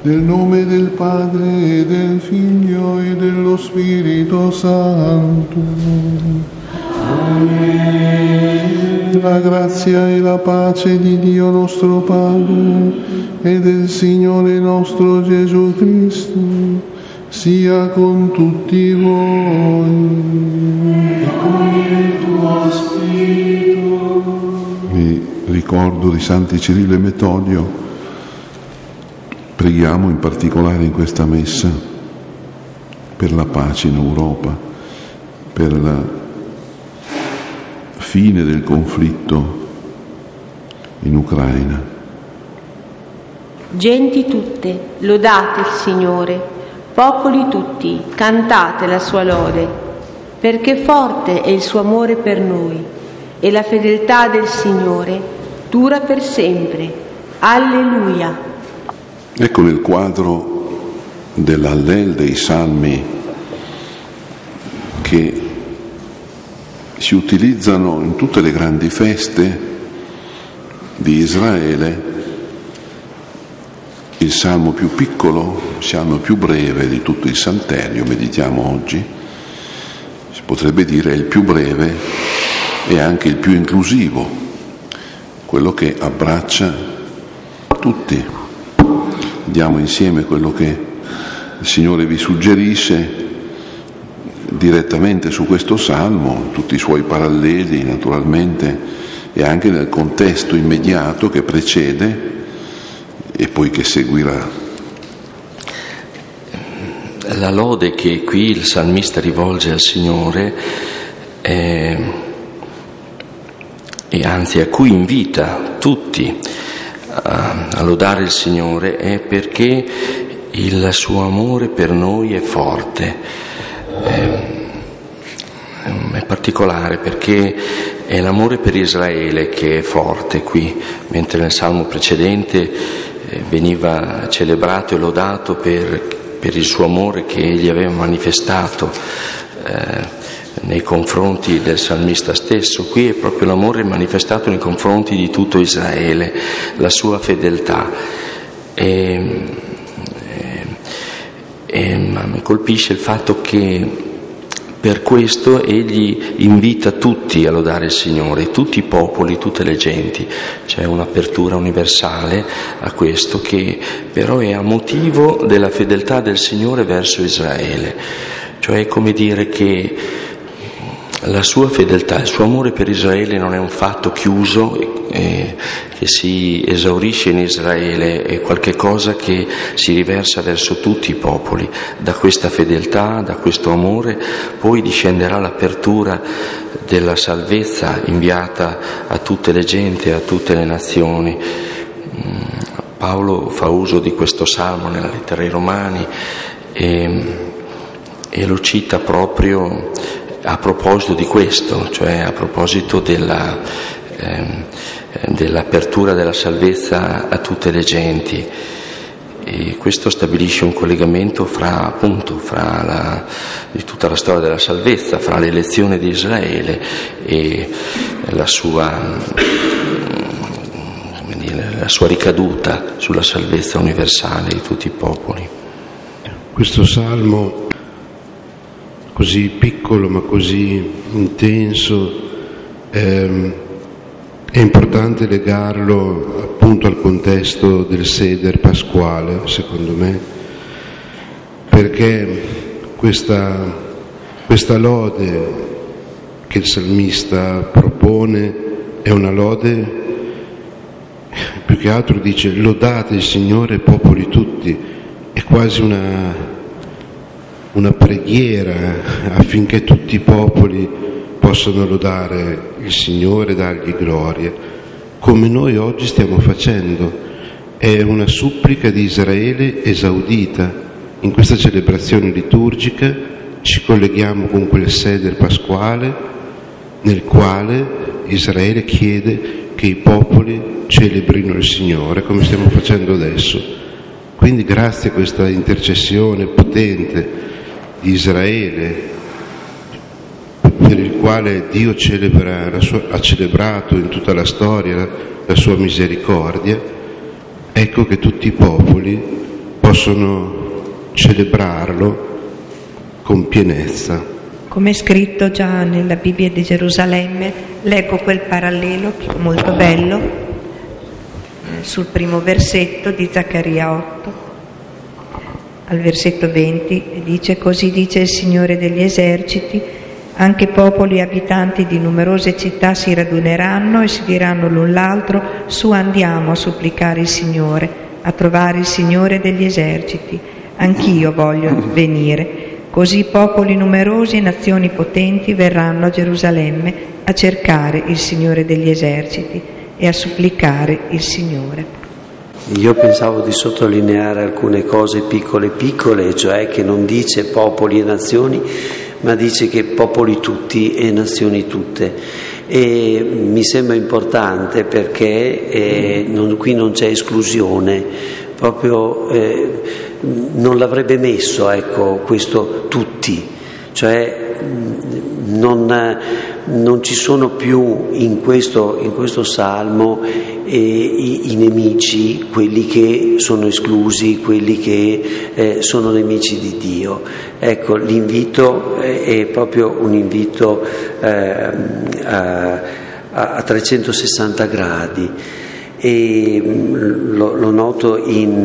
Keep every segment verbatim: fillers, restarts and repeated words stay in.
Nel nome del Padre, e del Figlio e dello Spirito Santo. Amen. La grazia e la pace di Dio nostro Padre e del Signore nostro Gesù Cristo sia con tutti voi. E con il tuo spirito. Vi ricordo di Santi Cirillo e Metodio. Preghiamo in particolare in questa messa per la pace in Europa, per la fine del conflitto in Ucraina. Genti tutte, lodate il Signore, popoli tutti, cantate la sua lode, perché forte è il suo amore per noi e la fedeltà del Signore dura per sempre. Alleluia. Ecco, nel quadro dell'Allel dei Salmi che si utilizzano in tutte le grandi feste di Israele, il salmo più piccolo, il salmo più breve di tutto il Salterio, meditiamo oggi, si potrebbe dire è il più breve e anche il più inclusivo, quello che abbraccia tutti. Andiamo insieme quello che il Signore vi suggerisce direttamente su questo salmo, tutti i suoi paralleli naturalmente e anche nel contesto immediato che precede e poi che seguirà. La lode che qui il salmista rivolge al Signore è, e anzi a cui invita tutti a lodare il Signore è perché il suo amore per noi è forte, è particolare perché è l'amore per Israele che è forte qui, mentre nel salmo precedente veniva celebrato e lodato per, per il suo amore che egli aveva manifestato eh, nei confronti del salmista stesso. Qui è proprio l'amore manifestato nei confronti di tutto Israele, la sua fedeltà. E, e, e mi colpisce il fatto che per questo egli invita tutti a lodare il Signore, tutti i popoli, tutte le genti. C'è un'apertura universale a questo che però è a motivo della fedeltà del Signore verso Israele. Cioè è come dire che la sua fedeltà, il suo amore per Israele non è un fatto chiuso eh, che si esaurisce in Israele, è qualche cosa che si riversa verso tutti i popoli. Da questa fedeltà, da questo amore, poi discenderà l'apertura della salvezza inviata a tutte le genti, a tutte le nazioni. Paolo fa uso di questo salmo nella lettera ai Romani e, e lo cita proprio a proposito di questo, cioè a proposito della, eh, dell'apertura della salvezza a tutte le genti. E questo stabilisce un collegamento fra, appunto, fra la, di tutta la storia della salvezza, fra l'elezione di Israele e la sua, come dire, la sua ricaduta sulla salvezza universale di tutti i popoli. Questo salmo così piccolo ma così intenso, ehm, è importante legarlo appunto al contesto del Seder pasquale, secondo me, perché questa, questa lode che il salmista propone è una lode, più che altro dice lodate il Signore popoli tutti, è quasi una una preghiera affinché tutti i popoli possano lodare il Signore e dargli gloria, come noi oggi stiamo facendo. È una supplica di Israele esaudita. In questa celebrazione liturgica ci colleghiamo con quel Seder pasquale nel quale Israele chiede che i popoli celebrino il Signore, come stiamo facendo adesso. Quindi grazie a questa intercessione potente di Israele, per il quale Dio celebra la sua, ha celebrato in tutta la storia la, la sua misericordia, ecco che tutti i popoli possono possono celebrarlo con pienezza. Come è scritto già nella Bibbia di Gerusalemme, leggo quel parallelo molto bello sul primo versetto di Zaccaria otto. Al versetto venti dice: così dice il Signore degli eserciti, anche popoli e abitanti di numerose città si raduneranno e si diranno l'un l'altro: su, andiamo a supplicare il Signore, a trovare il Signore degli eserciti. Anch'io voglio venire. Così popoli numerosi e nazioni potenti verranno a Gerusalemme a cercare il Signore degli eserciti e a supplicare il Signore. Io pensavo di sottolineare alcune cose piccole piccole, cioè che non dice popoli e nazioni, ma dice che popoli tutti e nazioni tutte. E mi sembra importante perché eh, non, qui non c'è esclusione, proprio eh, non l'avrebbe messo, ecco, questo tutti, cioè non, non ci sono più in questo, in questo salmo eh, i, i nemici, quelli che sono esclusi, quelli che eh, sono nemici di Dio. Ecco, l'invito è proprio un invito eh, a, a trecentosessanta gradi, e lo, lo noto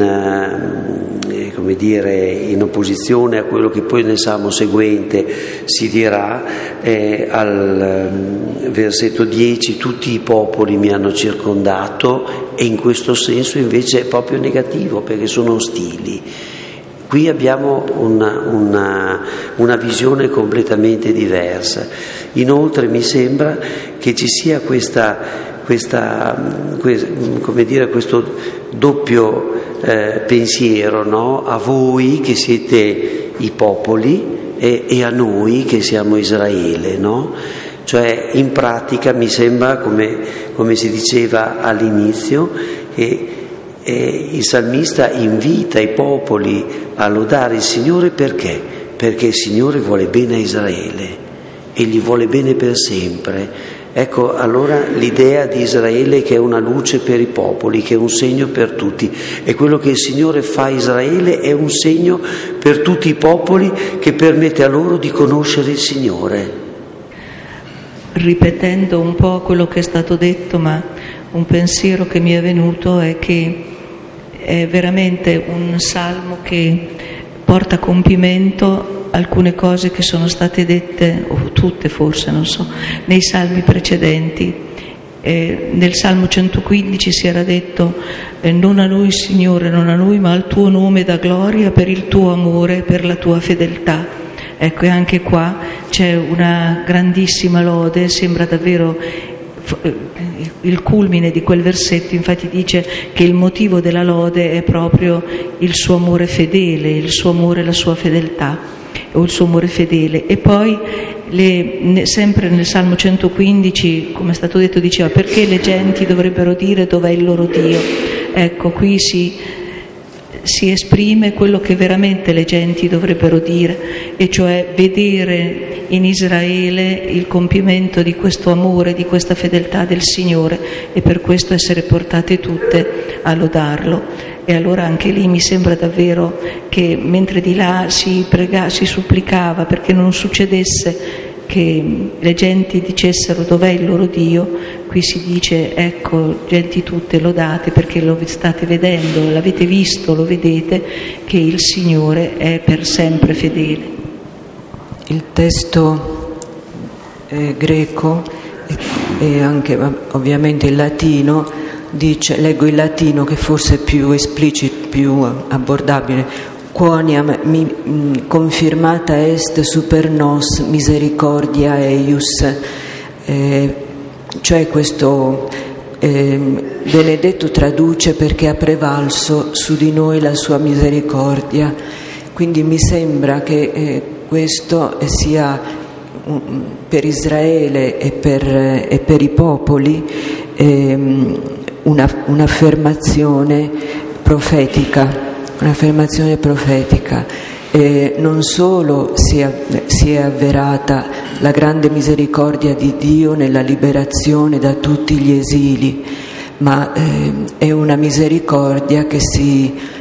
in, eh, come dire, in opposizione a quello che poi nel salmo seguente si dirà eh, al um, versetto dieci: tutti i popoli mi hanno circondato, e in questo senso invece è proprio negativo perché sono ostili. Qui abbiamo una, una, una visione completamente diversa. Inoltre mi sembra che ci sia questa Questa, come dire, questo doppio eh, pensiero, no? A voi che siete i popoli e, e a noi che siamo Israele, no? Cioè, in pratica mi sembra, come, come si diceva all'inizio, che eh, il salmista invita i popoli a lodare il Signore perché? Perché il Signore vuole bene a Israele e gli vuole bene per sempre. Ecco allora l'idea di Israele che è una luce per i popoli, che è un segno per tutti, e quello che il Signore fa a Israele è un segno per tutti i popoli che permette a loro di conoscere il Signore. Ripetendo un po' quello che è stato detto, ma un pensiero che mi è venuto è che è veramente un salmo che porta a compimento alcune cose che sono state dette, o tutte forse, non so, nei salmi precedenti. Eh, nel Salmo centoquindici si era detto eh, non a lui Signore, non a lui, ma al tuo nome da gloria per il tuo amore, per la tua fedeltà. Ecco, e anche qua c'è una grandissima lode, sembra davvero il culmine di quel versetto. Infatti dice che il motivo della lode è proprio il suo amore fedele, il suo amore, la sua fedeltà, o il suo amore fedele. E poi le, sempre nel Salmo centoquindici, come è stato detto, diceva: perché le genti dovrebbero dire dov'è il loro Dio. Ecco, qui si, si esprime quello che veramente le genti dovrebbero dire, e cioè vedere in Israele il compimento di questo amore, di questa fedeltà del Signore, e per questo essere portate tutte a lodarlo. E allora anche lì mi sembra davvero che mentre di là si prega, si supplicava perché non succedesse che le genti dicessero dov'è il loro Dio, qui si dice: ecco, genti tutte, lodate perché lo state vedendo, l'avete visto, lo vedete, che il Signore è per sempre fedele. Il testo eh, greco e anche ovviamente il latino dice, leggo il latino che forse è più esplicito, più abbordabile: quoniam mi, mh, confirmata est super nos misericordia eius, eh, cioè questo eh, Benedetto traduce perché ha prevalso su di noi la sua misericordia. Quindi mi sembra che eh, questo sia um, per Israele e per, e per i popoli eh, Una, un'affermazione profetica, un'affermazione profetica. Eh, non solo si è, si è avverata la grande misericordia di Dio nella liberazione da tutti gli esili, ma eh, è una misericordia che si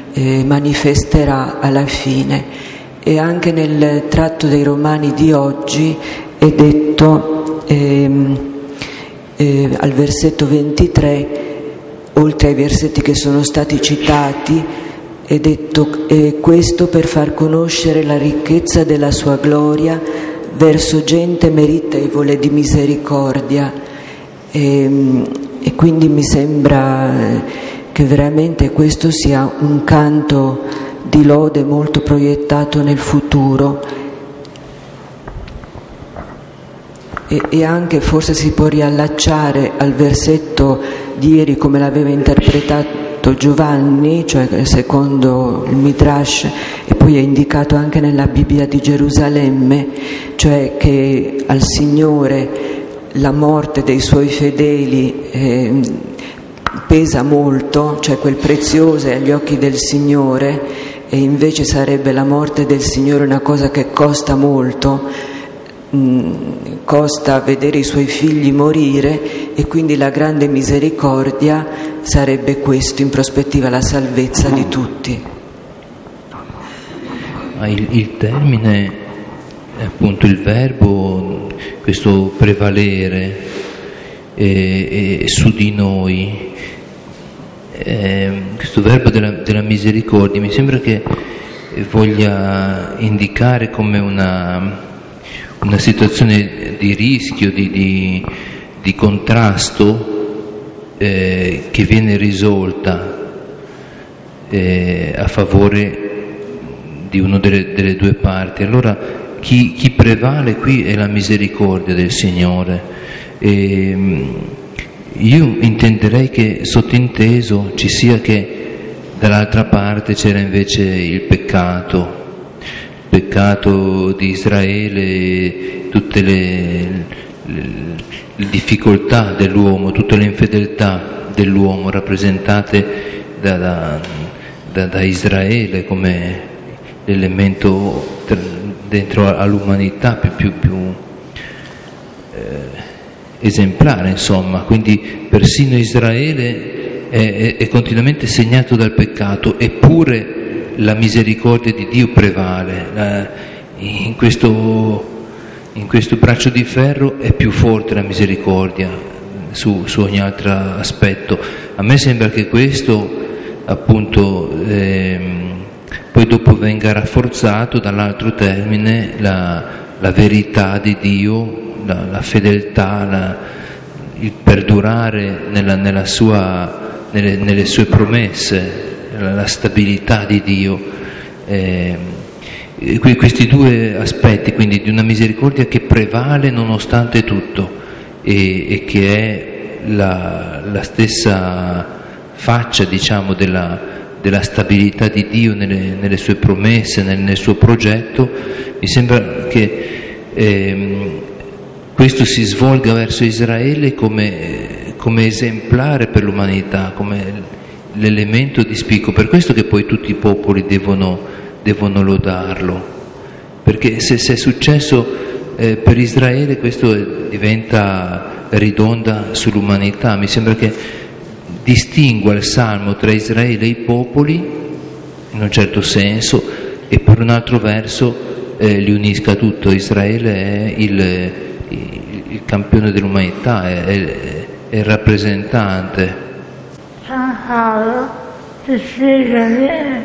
eh, manifesterà alla fine. E anche nel tratto dei Romani di oggi è detto ehm, eh, al versetto ventitré, oltre ai versetti che sono stati citati, è detto eh, questo per far conoscere la ricchezza della sua gloria verso gente meritevole di misericordia. E, e quindi mi sembra che veramente questo sia un canto di lode molto proiettato nel futuro, e, e anche forse si può riallacciare al versetto di ieri come l'aveva interpretato Giovanni, cioè secondo il Midrash, e poi è indicato anche nella Bibbia di Gerusalemme, cioè che al Signore la morte dei suoi fedeli eh, pesa molto, cioè quel prezioso è agli occhi del Signore, e invece sarebbe la morte del Signore una cosa che costa molto, mh, costa vedere i suoi figli morire, e quindi la grande misericordia sarebbe questo, in prospettiva la salvezza di tutti. Il, il termine, appunto il verbo, questo prevalere eh, eh, su di noi, eh, questo verbo della, della misericordia, mi sembra che voglia indicare come una, una situazione di rischio, di, di, di contrasto eh, che viene risolta eh, a favore di una delle, delle due parti. Allora chi, chi prevale qui è la misericordia del Signore. E io intenderei che sottinteso ci sia che dall'altra parte c'era invece il peccato, il peccato di Israele, tutte le, le, le difficoltà dell'uomo, tutte le infedeltà dell'uomo rappresentate da, da, da, da Israele come l'elemento dentro all'umanità più, più, più eh, esemplare, insomma. Quindi persino Israele è, è, è continuamente segnato dal peccato, eppure la misericordia di Dio prevale. La, in, questo, in questo braccio di ferro è più forte la misericordia su, su ogni altro aspetto. A me sembra che questo appunto ehm, poi dopo venga rafforzato dall'altro termine, la, la verità di Dio, la, la fedeltà, la, il perdurare nella, nella sua, nelle, nelle sue promesse, la, la stabilità di Dio. Eh, questi due aspetti, quindi di una misericordia che prevale nonostante tutto e, e che è la, la stessa faccia, diciamo, della della stabilità di Dio nelle, nelle sue promesse, nel, nel suo progetto. Mi sembra che ehm, questo si svolga verso Israele come, come esemplare per l'umanità, come l'elemento di spicco. Per questo che poi tutti i popoli devono, devono lodarlo, perché se, se è successo eh, per Israele, questo diventa ridonda sull'umanità. Mi sembra che distingua il Salmo tra Israele e i popoli, in un certo senso, e per un altro verso eh, li unisca tutto. Israele è il, il, il campione dell'umanità, è, è, è il rappresentante. San Paolo si spiega bene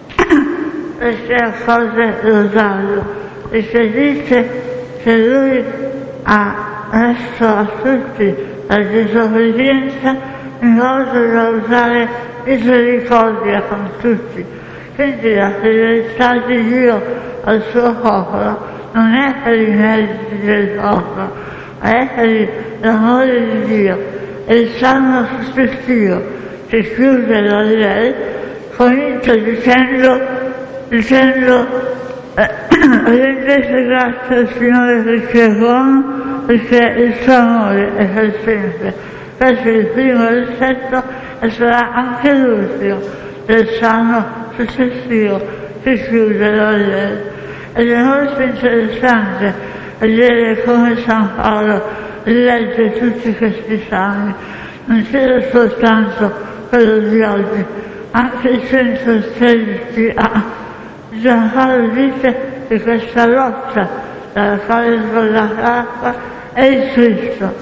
queste cose lodando, e si dice che lui ha messo a tutti la disobbedienza in modo da usare misericordia con tutti. Quindi la fedeltà di Dio al suo popolo non è per i meriti del popolo, ma è per l'amore di Dio. E il Salmo successivo, che chiude la lei, comincia dicendo, dicendo eh, rendete grazie al Signore perché è buono, perché il suo amore è per sempre. Questo è il primo versetto e sarà anche l'ultimo del Salmo successivo che chiude la legge. Ed è molto interessante vedere come San Paolo legge tutti questi salmi, non c'era soltanto quello di oggi, anche senza sedici A. Giancarlo dice che questa lotta dalla quale con la carta è il Cristo.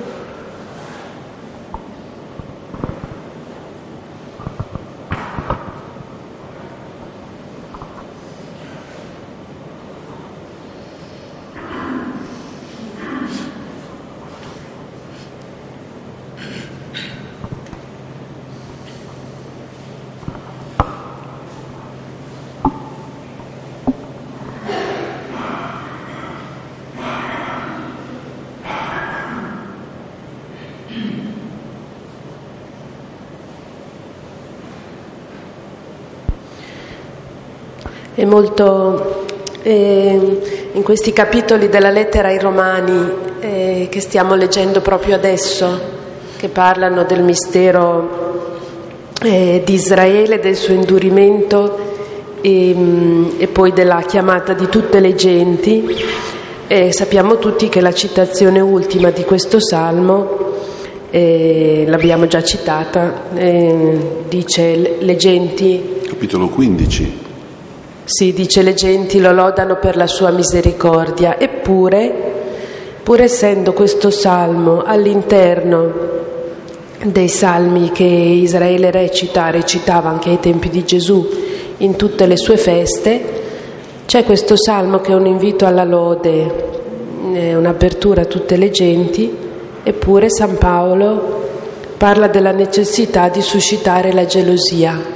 È molto eh, in questi capitoli della lettera ai Romani eh, che stiamo leggendo proprio adesso, che parlano del mistero eh, di Israele, del suo indurimento e, e poi della chiamata di tutte le genti. E sappiamo tutti che la citazione ultima di questo salmo, eh, l'abbiamo già citata, eh, dice le genti. Capitolo quindici. Sì, dice le genti lo lodano per la sua misericordia. Eppure, pur essendo questo salmo all'interno dei salmi che Israele recita, recitava anche ai tempi di Gesù in tutte le sue feste, c'è questo salmo che è un invito alla lode, è un'apertura a tutte le genti. Eppure San Paolo parla della necessità di suscitare la gelosia,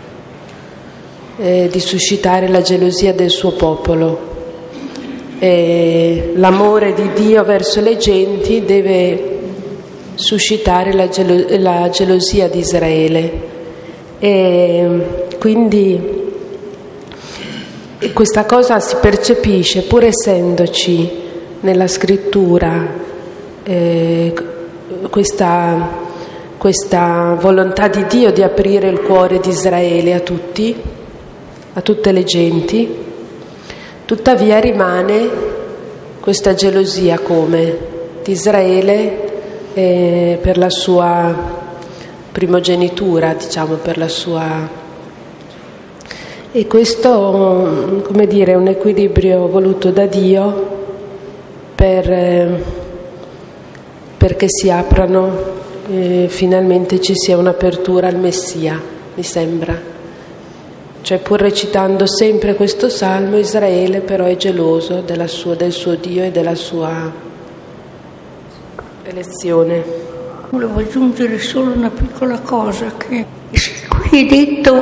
Eh, di suscitare la gelosia del suo popolo. E l'amore di Dio verso le genti deve suscitare la, gelo- la gelosia di Israele. E quindi questa cosa si percepisce pur essendoci nella scrittura eh, questa, questa volontà di Dio di aprire il cuore di Israele a tutti, a tutte le genti. Tuttavia rimane questa gelosia come di Israele eh, per la sua primogenitura, diciamo, per la sua... E questo, come dire, è un equilibrio voluto da Dio per, eh, perché si aprano, eh, finalmente ci sia un'apertura al Messia, mi sembra. Cioè, pur recitando sempre questo salmo, Israele però è geloso della sua, del suo Dio e della sua elezione. Volevo aggiungere solo una piccola cosa, che qui è detto: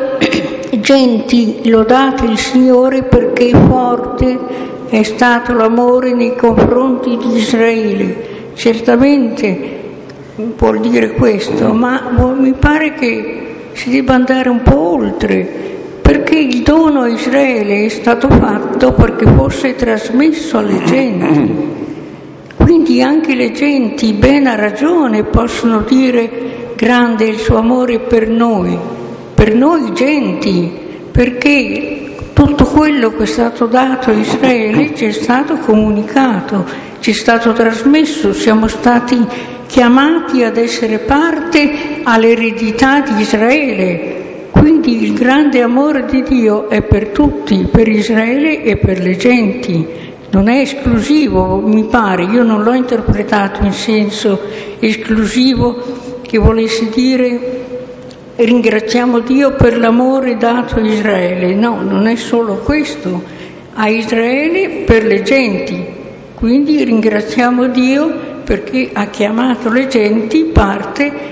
genti, lodate il Signore perché forte è stato l'amore nei confronti di Israele. Certamente vuol dire questo, ma mi pare che si debba andare un po' oltre, perché il dono a Israele è stato fatto perché fosse trasmesso alle genti. Quindi anche le genti, ben a ragione, possono dire: grande è il suo amore per noi, per noi genti, perché tutto quello che è stato dato a Israele ci è stato comunicato, ci è stato trasmesso, siamo stati chiamati ad essere parte all'eredità di Israele. Quindi il grande amore di Dio è per tutti, per Israele e per le genti, non è esclusivo, mi pare, io non l'ho interpretato in senso esclusivo che volesse dire ringraziamo Dio per l'amore dato a Israele. No, non è solo questo, a Israele per le genti, quindi ringraziamo Dio perché ha chiamato le genti parte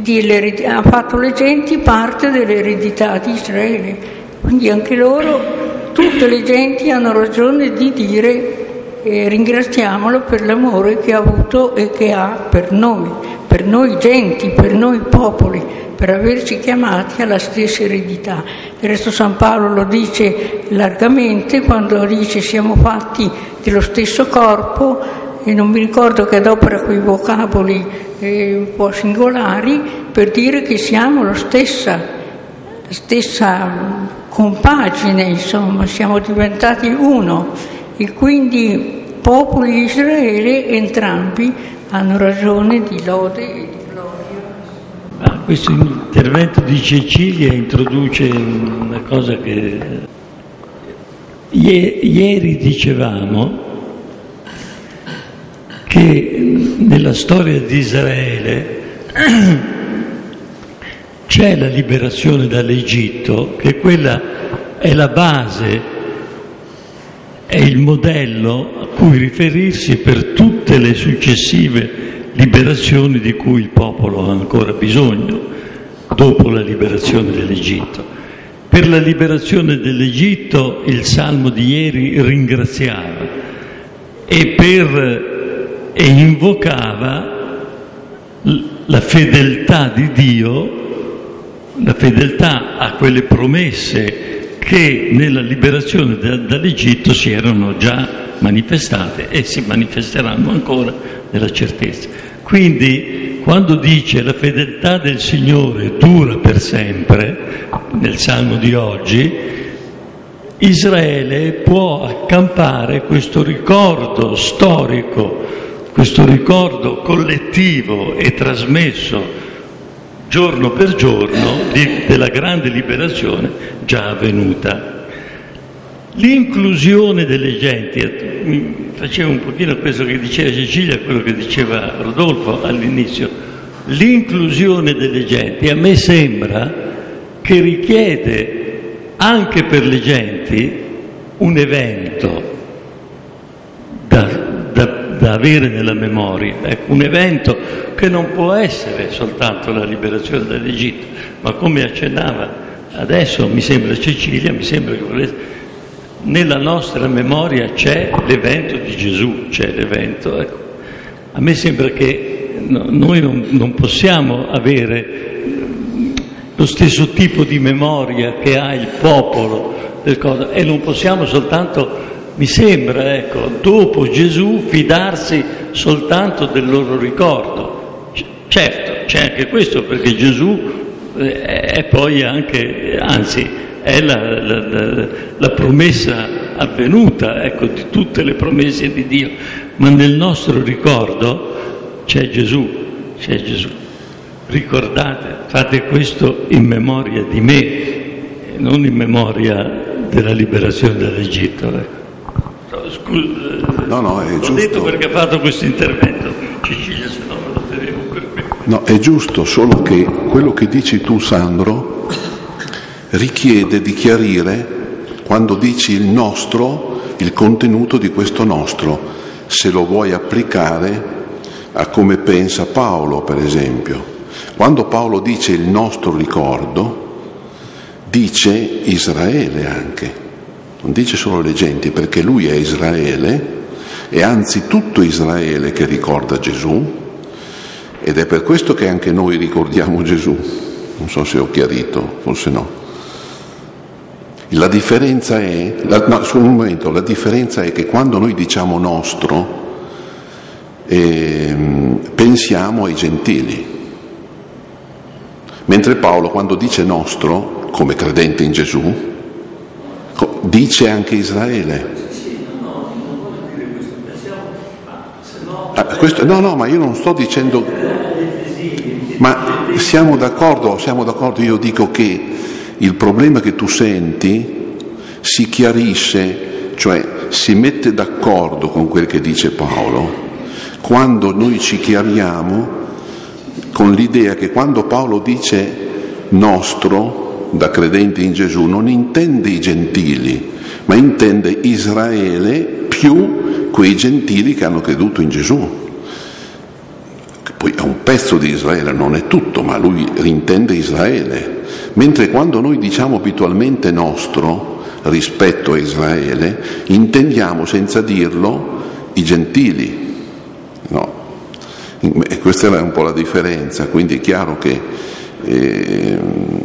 ha fatto le genti parte dell'eredità di Israele, quindi anche loro, tutte le genti hanno ragione di dire eh, ringraziamolo per l'amore che ha avuto e che ha per noi, per noi genti, per noi popoli, per averci chiamati alla stessa eredità. Del resto San Paolo lo dice largamente quando dice siamo fatti dello stesso corpo, e non mi ricordo che adopera quei vocaboli eh, un po' singolari per dire che siamo lo stessa, la stessa compagine, insomma, siamo diventati uno, e quindi popoli di Israele entrambi hanno ragione di lode e di gloria. Ah, questo L'intervento di Cecilia introduce una cosa che ieri dicevamo, che nella storia di Israele c'è la liberazione dall'Egitto, che quella è la base, è il modello a cui riferirsi per tutte le successive liberazioni di cui il popolo ha ancora bisogno dopo la liberazione dell'Egitto. Per la liberazione dell'Egitto il Salmo di ieri ringraziava e, per, e invocava la fedeltà di Dio, la fedeltà a quelle promesse che nella liberazione da, dall'Egitto si erano già manifestate e si manifesteranno ancora nella certezza. Quindi quando dice la fedeltà del Signore dura per sempre, nel Salmo di oggi, Israele può accampare questo ricordo storico, questo ricordo collettivo e trasmesso giorno per giorno di, della grande liberazione già avvenuta. L'inclusione delle genti, mi faceva un pochino questo che diceva Cecilia, quello che diceva Rodolfo all'inizio, l'inclusione delle genti a me sembra che richiede anche per le genti un evento da, da, da avere nella memoria, ecco, un evento che non può essere soltanto la liberazione dall'Egitto, ma come accennava adesso, mi sembra Cecilia, mi sembra che volesse, nella nostra memoria c'è l'evento di Gesù, c'è l'evento, ecco. A me sembra che no, noi non, non possiamo avere lo stesso tipo di memoria che ha il popolo del cosa, e non possiamo soltanto, mi sembra, ecco, dopo Gesù fidarsi soltanto del loro ricordo. C- certo, c'è anche questo, perché Gesù eh, è poi anche, anzi, è la, la, la, la promessa avvenuta, ecco, di tutte le promesse di Dio, ma nel nostro ricordo c'è Gesù, c'è Gesù. Ricordate, fate questo in memoria di me, non in memoria della liberazione dall'Egitto. Ecco. Scusa, no, no, è l'ho giusto. detto perché ha fatto questo intervento, Cecilia, se no me lo tenevo per me. No, è giusto, solo che quello che dici tu, Sandro, richiede di chiarire, quando dici il nostro, il contenuto di questo nostro, se lo vuoi applicare a come pensa Paolo, per esempio. Quando Paolo dice il nostro ricordo, dice Israele anche, non dice solo le genti, perché lui è Israele, e anzi tutto Israele che ricorda Gesù, ed è per questo che anche noi ricordiamo Gesù. Non so se ho chiarito, forse no. La differenza è, la, no, su un momento, la differenza è che quando noi diciamo nostro, eh, pensiamo ai gentili, mentre Paolo, quando dice nostro, come credente in Gesù, dice anche Israele. Ah, questo, no, no, ma io non sto dicendo, ma siamo d'accordo, siamo d'accordo, io dico che il problema che tu senti si chiarisce, cioè si mette d'accordo con quel che dice Paolo, quando noi ci chiariamo con l'idea che quando Paolo dice nostro, da credenti in Gesù, non intende i gentili, ma intende Israele più quei gentili che hanno creduto in Gesù. Poi è un pezzo di Israele, non è tutto, ma lui intende Israele. Mentre quando noi diciamo abitualmente nostro rispetto a Israele, intendiamo senza dirlo i gentili, no? E questa è un po' la differenza, quindi è chiaro che eh,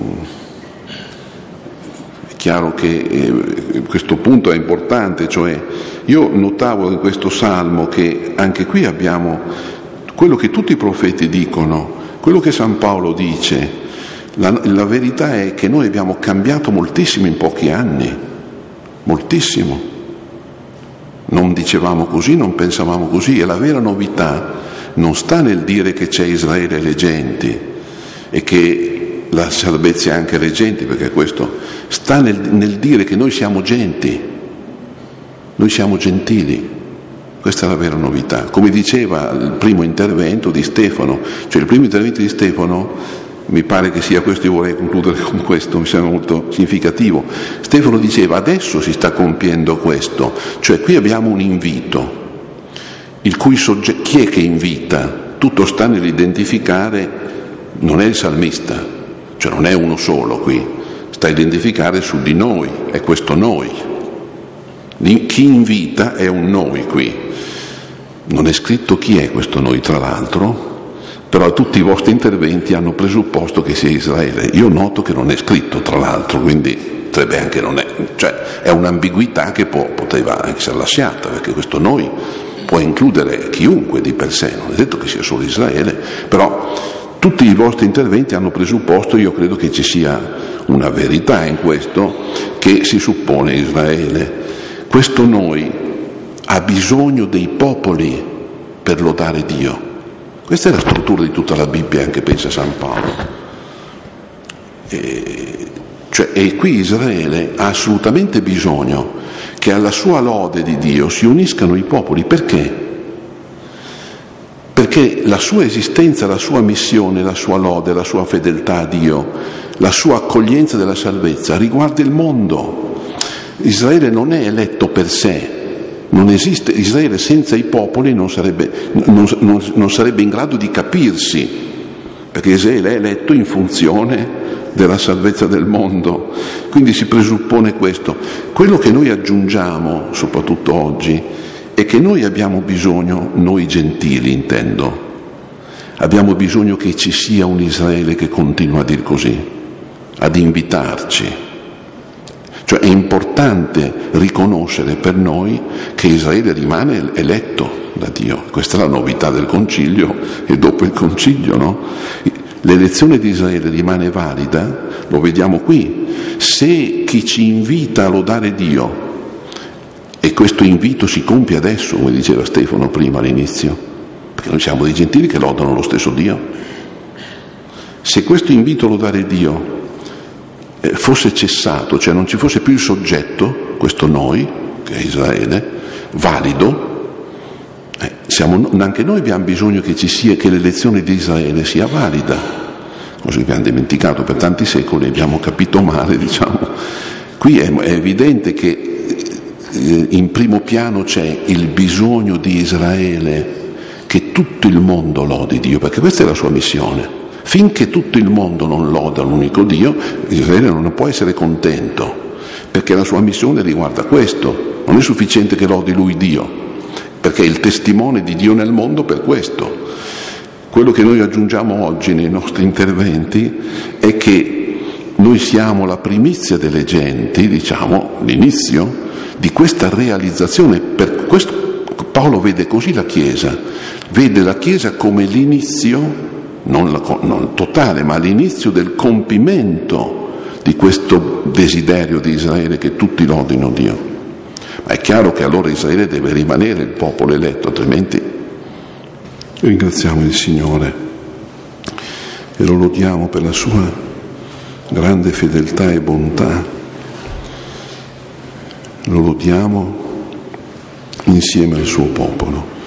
è chiaro che eh, questo punto è importante, cioè io notavo in questo salmo che anche qui abbiamo quello che tutti i profeti dicono, quello che San Paolo dice. La, la verità è che noi abbiamo cambiato moltissimo in pochi anni, moltissimo. Non dicevamo così, non pensavamo così, e la vera novità non sta nel dire che c'è Israele e le genti e che la salvezza è anche alle genti, perché questo sta nel, nel dire che noi siamo genti, noi siamo gentili. Questa è la vera novità. Come diceva il primo intervento di Stefano, cioè il primo intervento di Stefano, mi pare che sia questo, io vorrei concludere con questo, mi sembra molto significativo. Stefano diceva: adesso si sta compiendo questo, cioè qui abbiamo un invito, il cui soggetto, chi è che invita? Tutto sta nell'identificare, non è il salmista, cioè non è uno solo qui, sta a identificare su di noi, è questo noi. Chi invita è un noi qui. Non è scritto chi è questo noi, tra l'altro, però tutti i vostri interventi hanno presupposto che sia Israele. Io noto che non è scritto, tra l'altro, quindi potrebbe anche non è, cioè è un'ambiguità che può, poteva essere lasciata, perché questo noi può includere chiunque di per sé, non è detto che sia solo Israele, però tutti i vostri interventi hanno presupposto, io credo che ci sia una verità in questo, che si suppone Israele. Questo noi ha bisogno dei popoli per lodare Dio. Questa è la struttura di tutta la Bibbia, anche pensa San Paolo. E, cioè, e qui Israele ha assolutamente bisogno che alla sua lode di Dio si uniscano i popoli. Perché? Perché la sua esistenza, la sua missione, la sua lode, la sua fedeltà a Dio, la sua accoglienza della salvezza riguarda il mondo. Israele non è eletto per sé, non esiste. Israele senza i popoli non sarebbe, non, non, non sarebbe in grado di capirsi, perché Israele è eletto in funzione della salvezza del mondo. Quindi si presuppone questo. Quello che noi aggiungiamo, soprattutto oggi, è che noi abbiamo bisogno, noi gentili intendo, abbiamo bisogno che ci sia un Israele che continua a dir così, ad invitarci. Cioè è importante riconoscere per noi che Israele rimane eletto da Dio. Questa è la novità del Concilio e dopo il Concilio, no? L'elezione di Israele rimane valida, lo vediamo qui, se chi ci invita a lodare Dio, e questo invito si compie adesso, come diceva Stefano prima all'inizio, perché noi siamo dei gentili che lodano lo stesso Dio. Se questo invito a lodare Dio fosse cessato, cioè non ci fosse più il soggetto, questo noi, che è Israele, valido, eh, siamo, anche noi abbiamo bisogno che ci sia, che l'elezione di Israele sia valida, cosa che abbiamo dimenticato per tanti secoli, abbiamo capito male, diciamo. Qui è, è evidente che eh, in primo piano c'è il bisogno di Israele che tutto il mondo lodi Dio, perché questa è la sua missione. Finché tutto il mondo non loda l'unico Dio, Israele non può essere contento, perché la sua missione riguarda questo. Non è sufficiente che lodi lui Dio, perché è il testimone di Dio nel mondo per questo. Quello che noi aggiungiamo oggi nei nostri interventi è che noi siamo la primizia delle genti, diciamo, l'inizio di questa realizzazione. Per questo Paolo vede così la Chiesa, vede la Chiesa come l'inizio, Non, la, non totale, ma all'inizio del compimento di questo desiderio di Israele che tutti lodino Dio. Ma è chiaro che allora Israele deve rimanere il popolo eletto, altrimenti ringraziamo il Signore e lo lodiamo per la sua grande fedeltà e bontà. Lo lodiamo insieme al suo popolo.